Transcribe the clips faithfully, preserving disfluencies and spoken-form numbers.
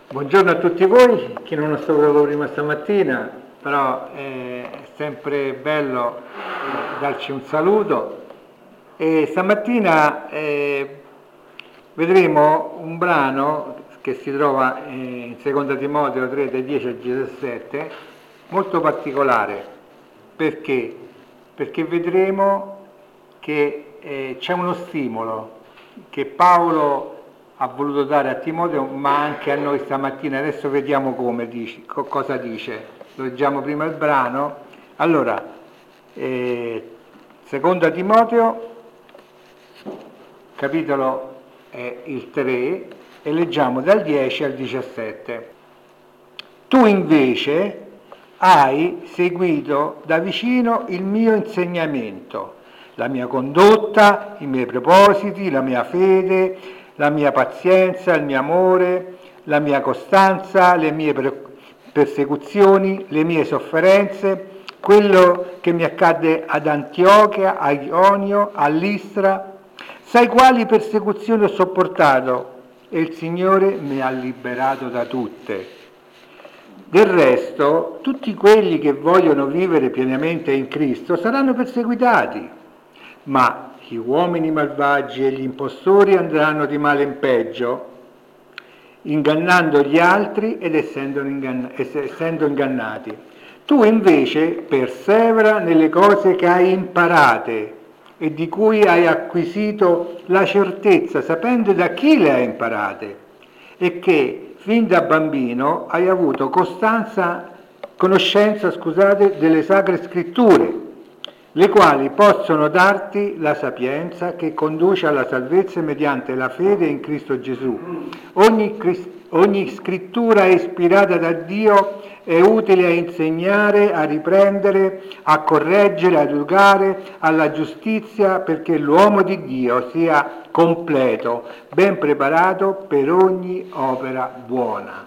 Buongiorno a tutti voi, chi non è stato prima stamattina, però è sempre bello darci un saluto. E stamattina eh, vedremo un brano che si trova in seconda Timoteo tre, dai dieci al diciassette, molto particolare. Perché? Perché vedremo che eh, c'è uno stimolo che Paolo ha voluto dare a Timoteo, ma anche a noi stamattina. Adesso vediamo come dice, co- cosa dice. Leggiamo prima il brano. Allora, eh, seconda Timoteo, capitolo è il tre, e leggiamo dal dieci al diciassette. Tu invece hai seguito da vicino il mio insegnamento, la mia condotta, i miei propositi, la mia fede, la mia pazienza, il mio amore, la mia costanza, le mie persecuzioni, le mie sofferenze, quello che mi accadde ad Antiochia, a Ionio, a Listra. Sai quali persecuzioni ho sopportato e il Signore mi ha liberato da tutte. Del resto, tutti quelli che vogliono vivere pienamente in Cristo saranno perseguitati, ma gli uomini malvagi e gli impostori andranno di male in peggio, ingannando gli altri ed essendo, ingann- essendo ingannati. Tu invece persevera nelle cose che hai imparate e di cui hai acquisito la certezza, sapendo da chi le hai imparate, e che fin da bambino hai avuto costanza, conoscenza, scusate, delle sacre scritture, le quali possono darti la sapienza che conduce alla salvezza mediante la fede in Cristo Gesù. Ogni, ogni scrittura ispirata da Dio è utile a insegnare, a riprendere, a correggere, a educare alla giustizia, perché l'uomo di Dio sia completo, ben preparato per ogni opera buona.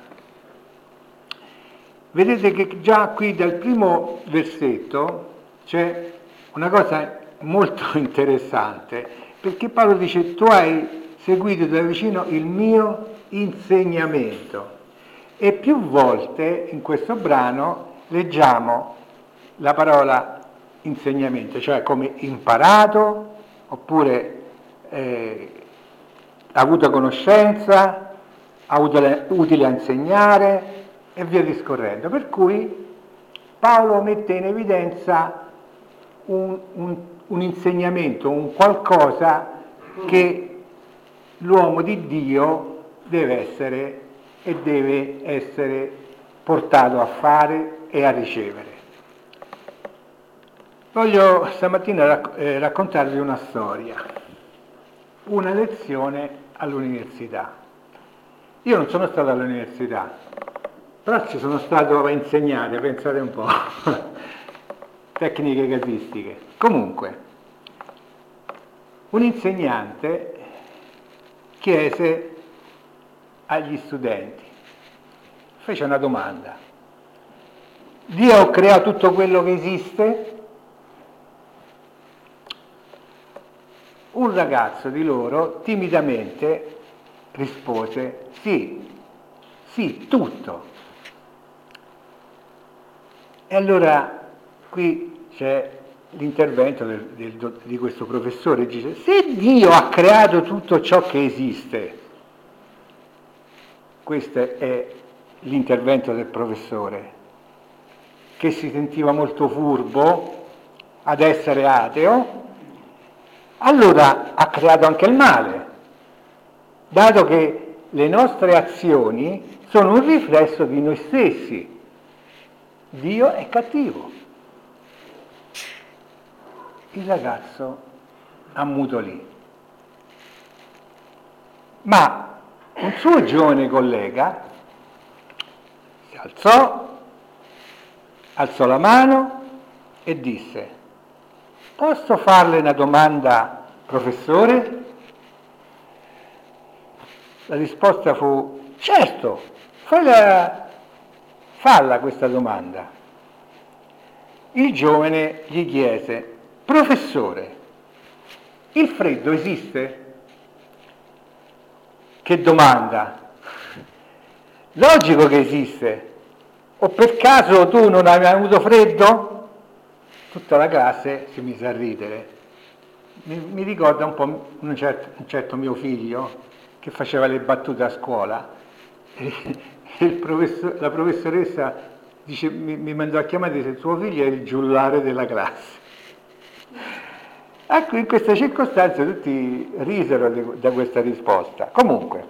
Vedete che già qui dal primo versetto c'è una cosa molto interessante, perché Paolo dice: tu hai seguito da vicino il mio insegnamento. E più volte in questo brano leggiamo la parola insegnamento, cioè come imparato, oppure eh, avuto conoscenza, utile, utile a insegnare e via discorrendo. Per cui Paolo mette in evidenza un, un, un insegnamento, un qualcosa che l'uomo di Dio deve essere e deve essere portato a fare e a ricevere. Voglio stamattina rac- eh, raccontarvi una storia, una lezione all'università. Io non sono stato all'università, però ci sono stato a insegnare, pensate un po', tecniche casistiche. Comunque, un insegnante chiese agli studenti, fece una domanda: Dio crea tutto quello che esiste? Un ragazzo di loro timidamente rispose: sì, sì, tutto. E allora qui c'è l'intervento del, del, di questo professore, dice: se Dio ha creato tutto ciò che esiste, questo è l'intervento del professore, che si sentiva molto furbo ad essere ateo, allora ha creato anche il male, dato che le nostre azioni sono un riflesso di noi stessi. Dio è cattivo. Il ragazzo ammutolì. Ma un suo giovane collega si alzò, alzò la mano e disse: posso farle una domanda, professore? La risposta fu: certo, falla, falla questa domanda. Il giovane gli chiese: professore, il freddo esiste? Che domanda! Logico che esiste. O per caso tu non hai mai avuto freddo? Tutta la classe si mise a ridere. Mi, mi ricorda un po' un certo, un certo mio figlio che faceva le battute a scuola e, e il professor, la professoressa dice, mi, mi mandò a chiamare e disse: tuo figlio è il giullare della classe. Ecco, in queste circostanze tutti risero di, da questa risposta. Comunque,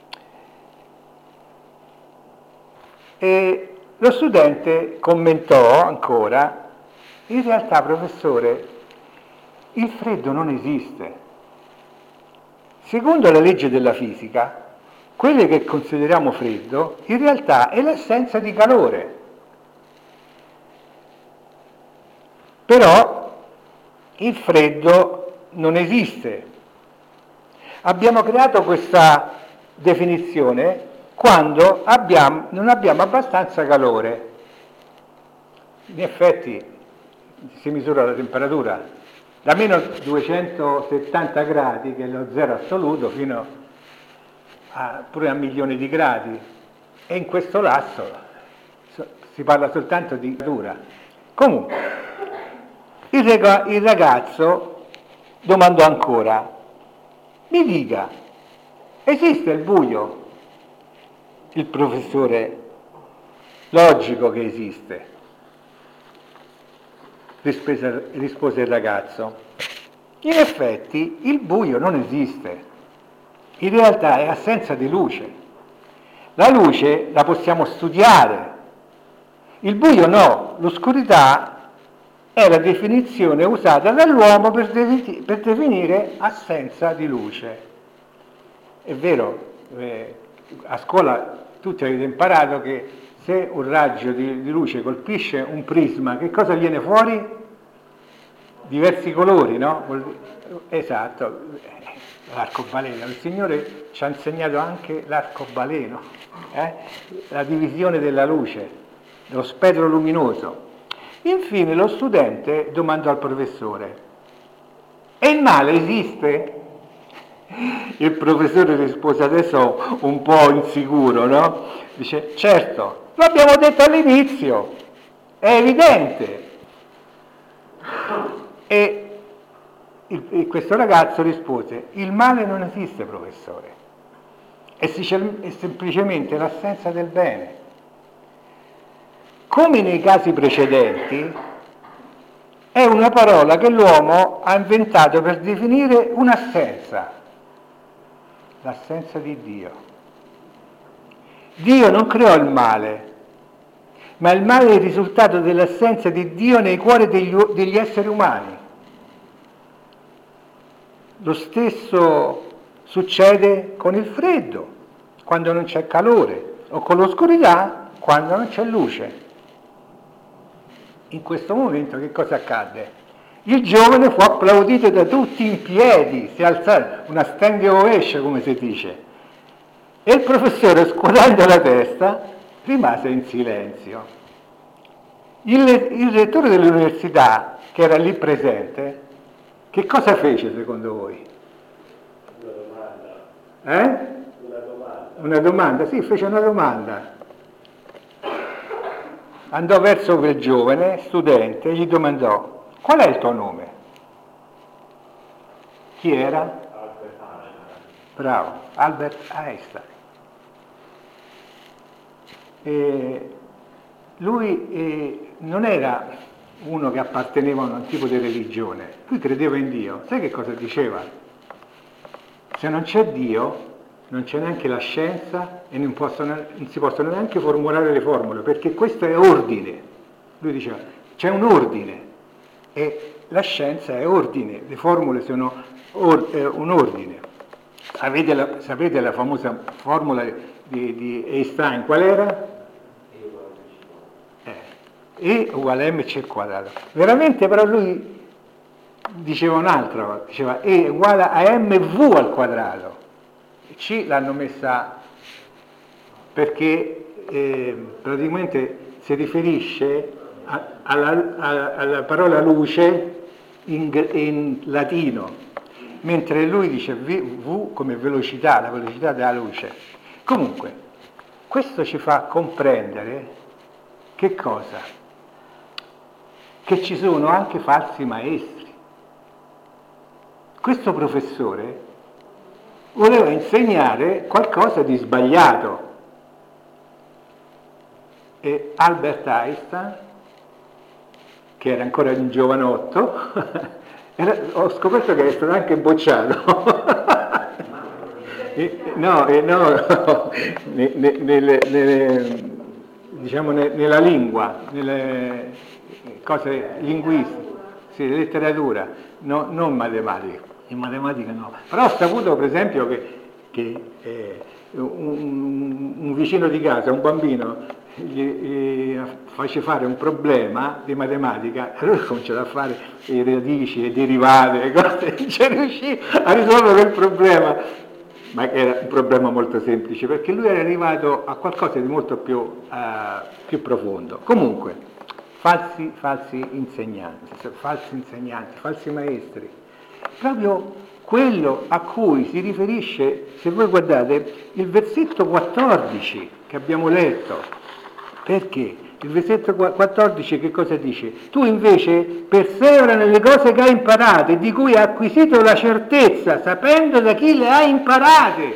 e lo studente commentò ancora: in realtà, professore, il freddo non esiste. Secondo la legge della fisica, quello che consideriamo freddo in realtà è l'assenza di calore. Però il freddo non esiste. Abbiamo creato questa definizione quando abbiamo, non abbiamo abbastanza calore. In effetti si misura la temperatura da meno duecentosettanta gradi, che è lo zero assoluto, fino a, pure a milioni di gradi, e in questo lasso si parla soltanto di temperatura. Comunque, il, rega, il ragazzo domandò ancora: mi dica, esiste il buio? Il professore: logico che esiste. Rispose, rispose il ragazzo. In effetti il buio non esiste, in realtà è assenza di luce. La luce la possiamo studiare, il buio no. L'oscurità è la definizione usata dall'uomo per, de- per definire assenza di luce. È vero, eh, a scuola tutti avete imparato che se un raggio di, di luce colpisce un prisma, che cosa viene fuori? Diversi colori, no? Esatto, l'arcobaleno. Il Signore ci ha insegnato anche l'arcobaleno, eh? La divisione della luce, lo spettro luminoso. Infine lo studente domandò al professore: e il male esiste? Il professore rispose adesso un po' insicuro, no? Dice: certo, lo abbiamo detto all'inizio, è evidente. E, il, e questo ragazzo rispose: il male non esiste, professore, è, è semplicemente l'assenza del bene. Come nei casi precedenti, è una parola che l'uomo ha inventato per definire un'assenza, l'assenza di Dio. Dio non creò il male, ma il male è il risultato dell'assenza di Dio nei cuori degli, degli esseri umani. Lo stesso succede con il freddo, quando non c'è calore, o con l'oscurità, quando non c'è luce. In questo momento che cosa accadde? Il giovane fu applaudito da tutti in piedi, si alzò, una standing ovation come si dice, e il professore, scuotendo la testa, rimase in silenzio. Il, il rettore dell'università, che era lì presente, che cosa fece secondo voi? Una domanda. Eh? Una domanda. Una domanda, sì, fece una domanda. Andò verso quel giovane studente e gli domandò: qual è il tuo nome? Chi era? Albert Einstein. Bravo, Albert Einstein. E lui eh, non era uno che apparteneva a un tipo di religione, lui credeva in Dio. Sai che cosa diceva? Se non c'è Dio, non c'è neanche la scienza e non, possono, non si possono neanche formulare le formule, perché questo è ordine. Lui diceva: c'è un ordine e la scienza è ordine, le formule sono or, eh, un ordine. Sapete la, sapete la famosa formula di, di Einstein, qual era? E uguale a mc al quadrato. Veramente però lui diceva un'altra, diceva E uguale a mv al quadrato. C l'hanno messa perché eh, praticamente si riferisce a, alla, a, alla parola luce in, in latino, mentre lui dice v, v come velocità, la velocità della luce. Comunque, Questo ci fa comprendere che cosa? Che ci sono anche falsi maestri. Questo professore voleva insegnare qualcosa di sbagliato. E Albert Einstein, che era ancora un giovanotto, era, ho scoperto che è stato anche bocciato. e, no, e no, no ne, ne, nelle, nelle, diciamo ne, nella lingua, nelle cose linguistiche, sì, letteratura, no, non matematica. In matematica no. Però ho saputo, per esempio, che, che eh, un, un vicino di casa, un bambino, gli, gli face fare un problema di matematica e lui cominciava a fare le radici, le derivate, le cose, non ci riuscì a risolvere quel problema, ma era un problema molto semplice, perché lui era arrivato a qualcosa di molto più, uh, più profondo. Comunque, falsi, falsi insegnanti, falsi insegnanti, falsi maestri, proprio quello a cui si riferisce, se voi guardate, il versetto quattordici che abbiamo letto. Perché? Il versetto quattordici che cosa dice? Tu invece persevera nelle cose che hai imparate, di cui hai acquisito la certezza, sapendo da chi le hai imparate.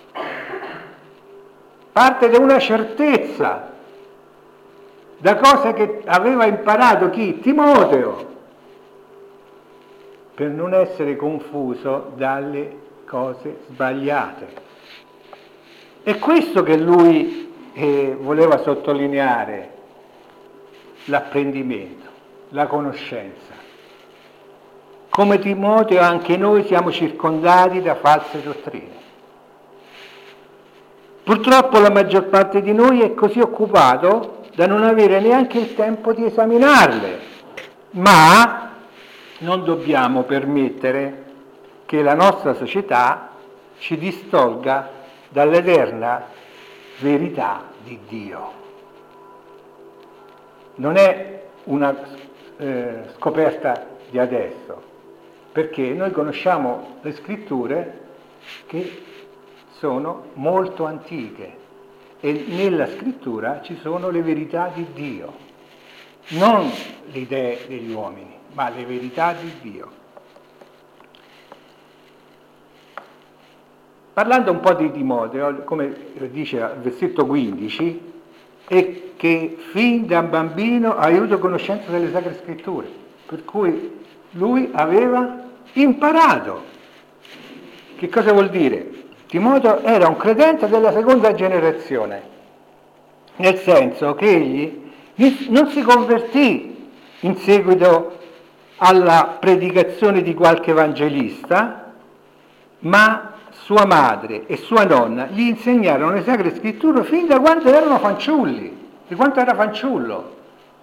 Parte da una certezza, da cose che aveva imparato chi? Timoteo, per non essere confuso dalle cose sbagliate. È questo che lui eh, voleva sottolineare, l'apprendimento, la conoscenza. Come Timoteo anche noi siamo circondati da false dottrine. Purtroppo la maggior parte di noi è così occupato da non avere neanche il tempo di esaminarle, ma non dobbiamo permettere che la nostra società ci distolga dall'eterna verità di Dio. Non è una eh, scoperta di adesso, perché noi conosciamo le scritture che sono molto antiche e nella scrittura ci sono le verità di Dio, non le idee degli uomini, ma le verità di Dio. Parlando un po' di Timoteo, come dice il versetto quindici, è che fin da bambino ha avuto conoscenza delle Sacre Scritture, per cui lui aveva imparato. Che cosa vuol dire? Timoteo era un credente della seconda generazione, nel senso che egli non si convertì in seguito alla predicazione di qualche evangelista, ma sua madre e sua nonna gli insegnarono le Sacre Scritture fin da quando erano fanciulli, di quanto era fanciullo.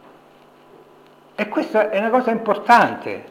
E questa è una cosa importante.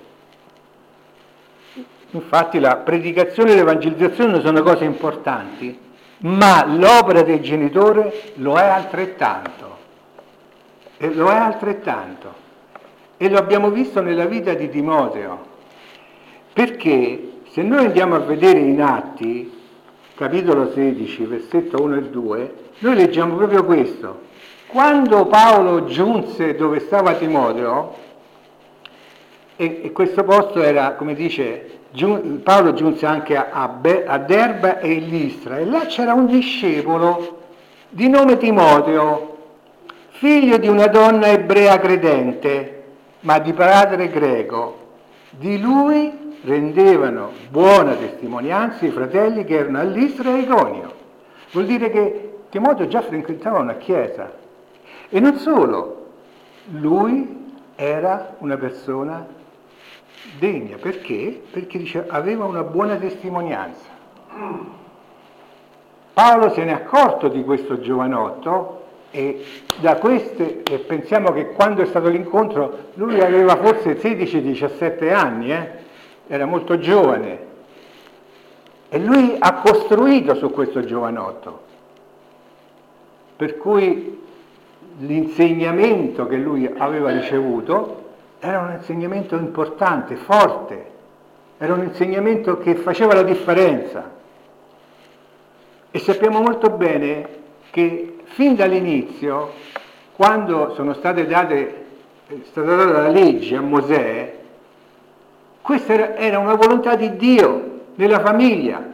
Infatti la predicazione e l'evangelizzazione sono cose importanti, ma l'opera del genitore lo è altrettanto. E lo è altrettanto. E lo abbiamo visto nella vita di Timoteo. Perché se noi andiamo a vedere in Atti, capitolo sedici, versetto uno e due, noi leggiamo proprio questo. Quando Paolo giunse dove stava Timoteo, e, e questo posto era, come dice, giun, Paolo giunse anche a, a, Be, a Derba e Listra, e là c'era un discepolo di nome Timoteo, figlio di una donna ebrea credente, ma di padre greco. Di lui rendevano buona testimonianza i fratelli che erano a Listra e Iconio. Vuol dire che Timoteo già frequentava una chiesa. E non solo, lui era una persona degna. Perché? Perché dice, aveva una buona testimonianza. Paolo se n'è accorto di questo giovanotto e da queste, e pensiamo che quando è stato l'incontro lui aveva forse sedici diciassette anni, eh? Era molto giovane, e lui ha costruito su questo giovanotto, per cui l'insegnamento che lui aveva ricevuto era un insegnamento importante, forte, era un insegnamento che faceva la differenza. E sappiamo molto bene che fin dall'inizio, quando sono state date, è stata data la legge a Mosè, questa era, era una volontà di Dio nella famiglia,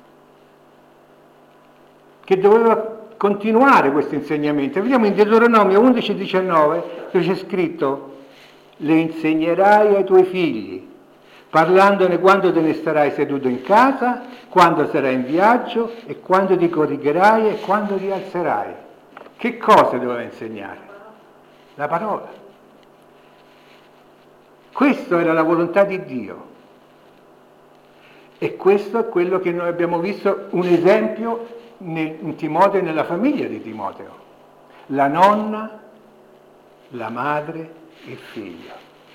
che doveva continuare questo insegnamento. Vediamo in Deuteronomio undici diciannove, dove c'è scritto: le insegnerai ai tuoi figli, parlandone quando te ne starai seduto in casa, quando sarai in viaggio, e quando ti corrigerai e quando ti alzerai. Che cosa doveva insegnare? La parola. Questa era la volontà di Dio. E questo è quello che noi abbiamo visto, un esempio in Timoteo e nella famiglia di Timoteo. La nonna, la madre, il figlio.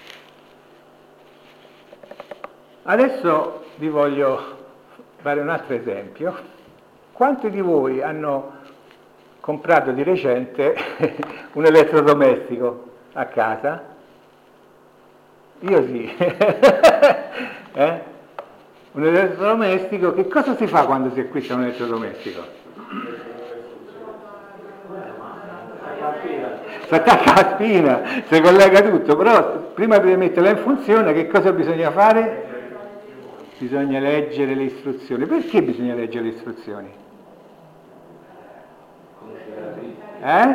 Adesso vi voglio fare un altro esempio. Quanti di voi hanno comprato di recente un elettrodomestico a casa? Io sì. eh? Un elettrodomestico, che cosa si fa quando si acquista un elettrodomestico? Si attacca la spina, si collega tutto, però prima di metterla in funzione che cosa bisogna fare? Bisogna leggere le istruzioni. Perché bisogna leggere le istruzioni? Eh?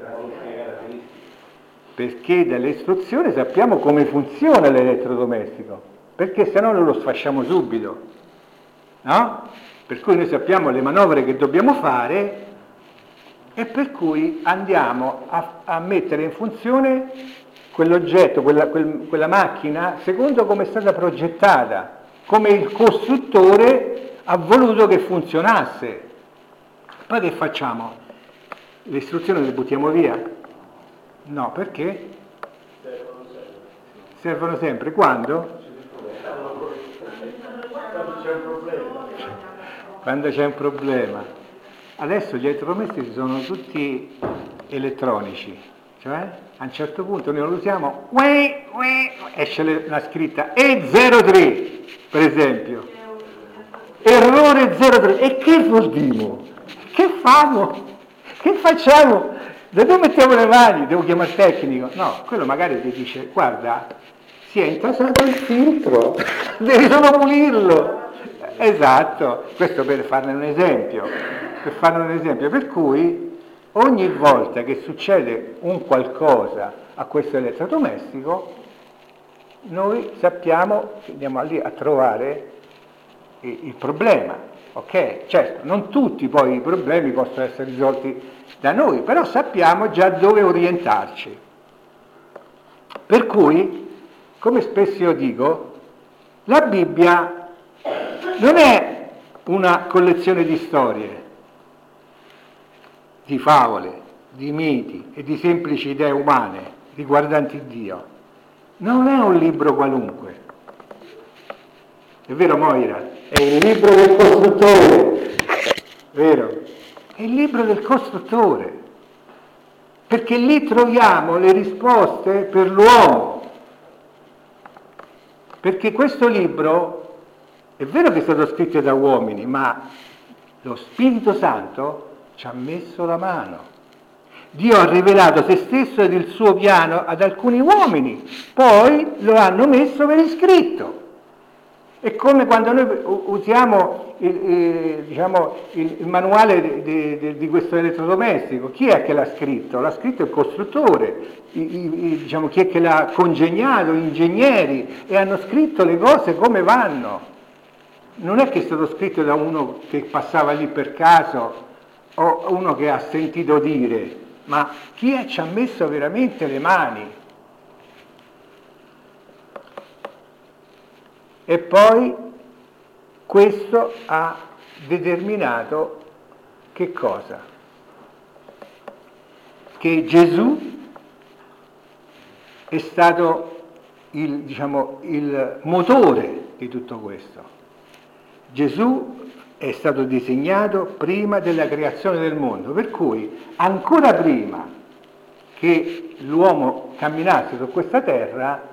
Perché dalle istruzioni sappiamo come funziona l'elettrodomestico. Perché se no non lo sfasciamo subito, no? Per cui noi sappiamo le manovre che dobbiamo fare e per cui andiamo a, a mettere in funzione quell'oggetto, quella, quel, quella macchina, secondo come è stata progettata, come il costruttore ha voluto che funzionasse. Poi che facciamo? Le istruzioni le buttiamo via? No, perché? Servono sempre. Servono sempre. Quando? Quando c'è un problema. Quando c'è un problema. Adesso gli elettrodomestici sono tutti elettronici, cioè a un certo punto noi lo usiamo, ue, ue, esce una scritta E zero tre, per esempio, errore zero tre, e che vuol dire? Che famo? Che facciamo? Da dove mettiamo le mani? Devo chiamare il tecnico? No, quello magari ti dice, guarda, si è intasato il filtro, devi solo pulirlo. Esatto, questo per farne un esempio, per farne un esempio, per cui ogni volta che succede un qualcosa a questo elettrodomestico, noi sappiamo, andiamo lì a trovare il problema, ok? Certo, non tutti poi i problemi possono essere risolti da noi, però sappiamo già dove orientarci. Per cui, come spesso io dico, la Bibbia non è una collezione di storie, di favole, di miti e di semplici idee umane riguardanti Dio. Non è un libro qualunque. È vero, Moira? È il libro del costruttore. Vero? È il libro del costruttore. Perché lì troviamo le risposte per l'uomo. Perché questo libro è vero che è stato scritto da uomini, ma lo Spirito Santo ci ha messo la mano. Dio ha rivelato se stesso ed il suo piano ad alcuni uomini, poi lo hanno messo per iscritto. È come quando noi usiamo il, il, diciamo, il, il manuale di, di, di questo elettrodomestico. Chi è che l'ha scritto? L'ha scritto il costruttore, i, i, diciamo, chi è che l'ha congegnato? Gli ingegneri, e hanno scritto le cose come vanno. Non è che è stato scritto da uno che passava lì per caso o uno che ha sentito dire, ma chi è, ci ha messo veramente le mani. E poi questo ha determinato che cosa? Che Gesù è stato il, diciamo, il motore di tutto questo. Gesù è stato disegnato prima della creazione del mondo, per cui ancora prima che l'uomo camminasse su questa terra,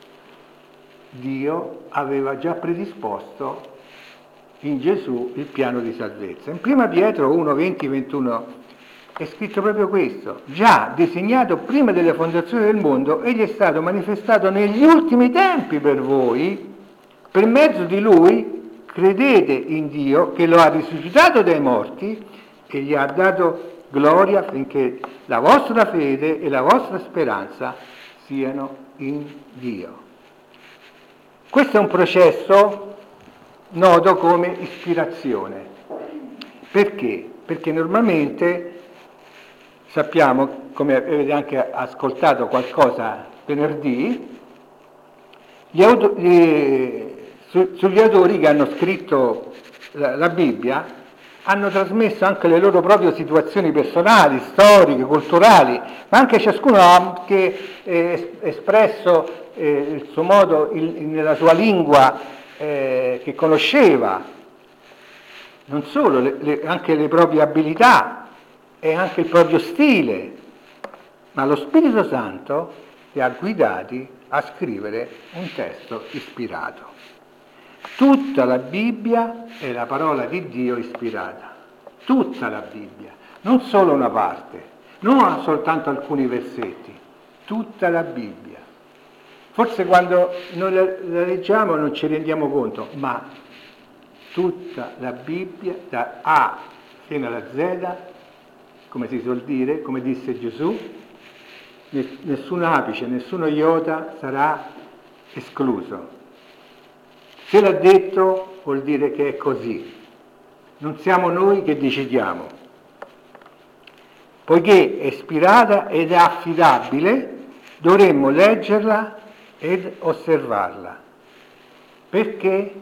Dio aveva già predisposto in Gesù il piano di salvezza. In prima Pietro uno, venti, ventuno è scritto proprio questo: già disegnato prima della fondazione del mondo, egli è stato manifestato negli ultimi tempi per voi. Per mezzo di lui credete in Dio che lo ha risuscitato dai morti e gli ha dato gloria affinché la vostra fede e la vostra speranza siano in Dio. Questo è un processo noto come ispirazione. Perché? Perché normalmente sappiamo, come avete anche ascoltato qualcosa venerdì, gli auto, gli, su, sugli autori che hanno scritto la, la Bibbia hanno trasmesso anche le loro proprie situazioni personali, storiche, culturali, ma anche ciascuno ha anche eh, espresso eh, il suo modo il, nella sua lingua eh, che conosceva, non solo, le, le, anche le proprie abilità e anche il proprio stile, ma lo Spirito Santo li ha guidati a scrivere un testo ispirato. Tutta la Bibbia è la parola di Dio ispirata, tutta la Bibbia, non solo una parte, non soltanto alcuni versetti, tutta la Bibbia. Forse quando noi la, la leggiamo non ci rendiamo conto, ma tutta la Bibbia, da A fino alla Z, come si suol dire, come disse Gesù, nessun apice, nessuno iota sarà escluso. Se l'ha detto vuol dire che è così. Non siamo noi che decidiamo. Poiché è ispirata ed è affidabile, dovremmo leggerla ed osservarla. Perché,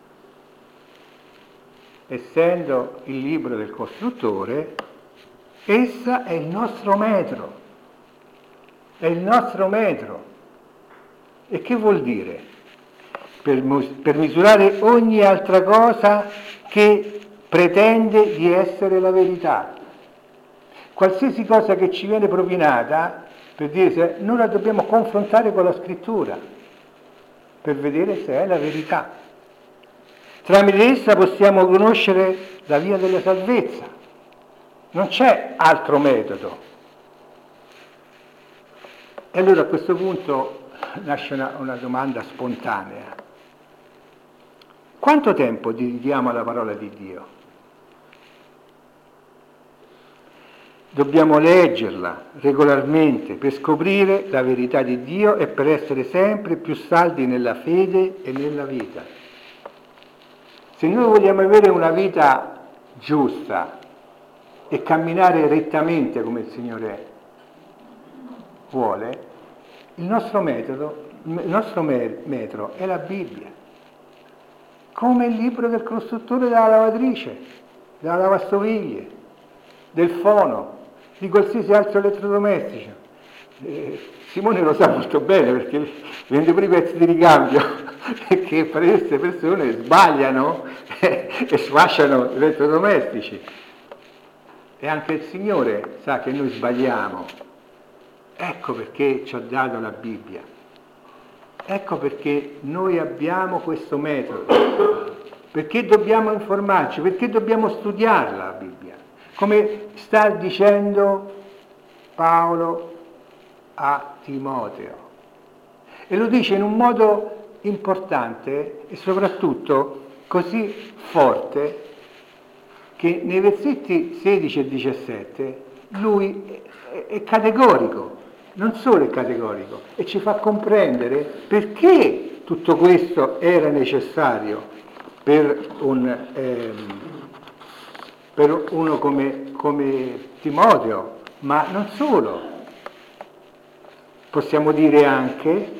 essendo il libro del costruttore, essa è il nostro metro. È il nostro metro. E che vuol dire? Per, per misurare ogni altra cosa che pretende di essere la verità. Qualsiasi cosa che ci viene propinata, per dire se noi la dobbiamo confrontare con la scrittura, per vedere se è la verità. Tramite essa possiamo conoscere la via della salvezza. Non c'è altro metodo. E allora a questo punto nasce una, una domanda spontanea. Quanto tempo dedichiamo alla parola di Dio? Dobbiamo leggerla regolarmente per scoprire la verità di Dio e per essere sempre più saldi nella fede e nella vita. Se noi vogliamo avere una vita giusta e camminare rettamente come il Signore vuole, il nostro metodo, il nostro metro è la Bibbia. Come il libro del costruttore della lavatrice, della lavastoviglie, del fono, di qualsiasi altro elettrodomestico. Eh, Simone lo sa molto bene perché vende pure i pezzi di ricambio, perché queste persone sbagliano e sfasciano gli elettrodomestici. E anche il Signore sa che noi sbagliamo. Ecco perché ci ha dato la Bibbia. Ecco perché noi abbiamo questo metodo, perché dobbiamo informarci, perché dobbiamo studiarla la Bibbia, come sta dicendo Paolo a Timoteo. E lo dice in un modo importante e soprattutto così forte che nei versetti sedici e diciassette lui è, è categorico. Non solo è categorico, e ci fa comprendere perché tutto questo era necessario per, un, ehm, per uno come, come Timoteo, ma non solo. Possiamo dire anche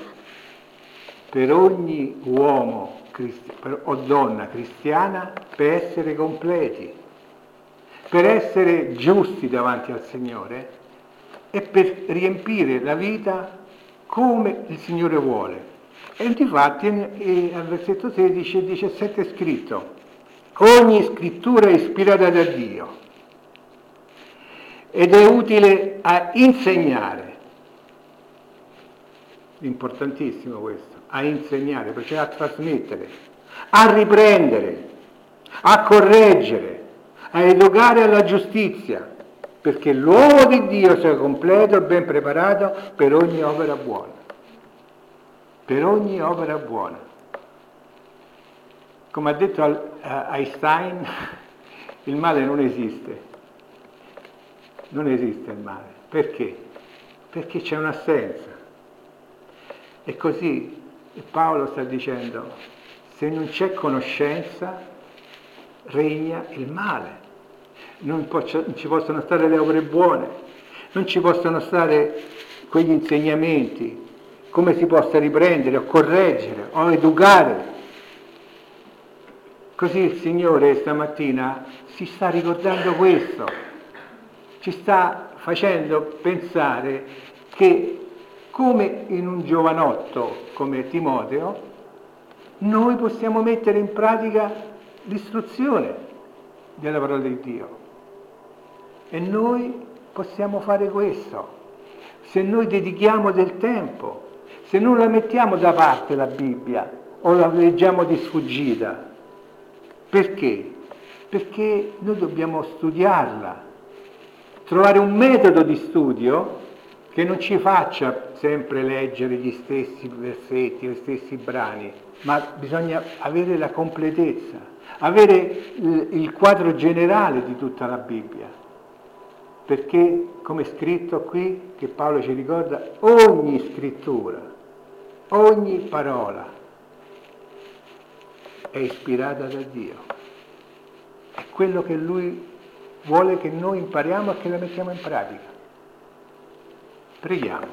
per ogni uomo per, o donna cristiana per essere completi, per essere giusti davanti al Signore, e per riempire la vita come il Signore vuole. E difatti al versetto sedici e diciassette è scritto: ogni scrittura è ispirata da Dio ed è utile a insegnare. Importantissimo questo, a insegnare, perché a trasmettere, a riprendere, a correggere, a educare alla giustizia, perché l'uomo di Dio sia completo e ben preparato per ogni opera buona. Per ogni opera buona. Come ha detto Einstein, il male non esiste. Non esiste il male. Perché? Perché c'è un'assenza. E così Paolo sta dicendo, se non c'è conoscenza, regna il male. Non, posso, non ci possono stare le opere buone, non ci possono stare quegli insegnamenti, come si possa riprendere o correggere o educare. Così il Signore stamattina si sta ricordando questo, ci sta facendo pensare che come in un giovanotto come Timoteo, noi possiamo mettere in pratica l'istruzione della parola di Dio. E noi possiamo fare questo. Se noi dedichiamo del tempo, se non la mettiamo da parte la Bibbia o la leggiamo di sfuggita. Perché? Perché noi dobbiamo studiarla, trovare un metodo di studio che non ci faccia sempre leggere gli stessi versetti, gli stessi brani, ma bisogna avere la completezza, avere il quadro generale di tutta la Bibbia. Perché, come è scritto qui, che Paolo ci ricorda, ogni scrittura, ogni parola è ispirata da Dio. È quello che Lui vuole che noi impariamo e che la mettiamo in pratica. Preghiamo.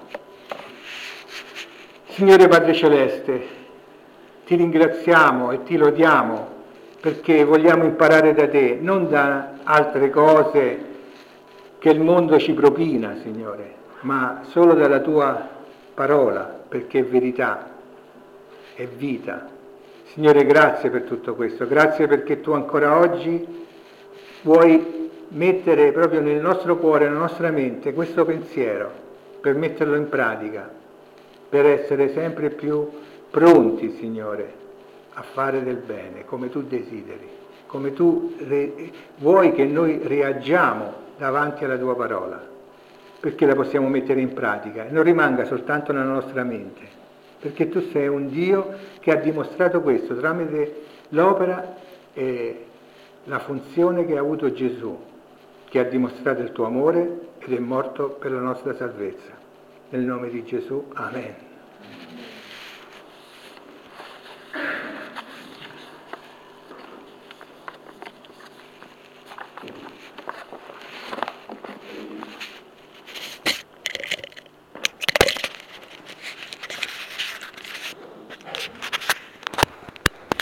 Signore Padre Celeste, ti ringraziamo e ti lodiamo perché vogliamo imparare da te, non da altre cose che il mondo ci propina, Signore, ma solo dalla tua parola, perché è verità, è vita. Signore, grazie per tutto questo, grazie perché tu ancora oggi vuoi mettere proprio nel nostro cuore, nella nostra mente, questo pensiero, per metterlo in pratica, per essere sempre più pronti, Signore, a fare del bene, come tu desideri, come tu re- vuoi che noi reagiamo davanti alla tua parola, perché la possiamo mettere in pratica e non rimanga soltanto nella nostra mente, perché tu sei un Dio che ha dimostrato questo tramite l'opera e la funzione che ha avuto Gesù, che ha dimostrato il tuo amore ed è morto per la nostra salvezza. Nel nome di Gesù, amen.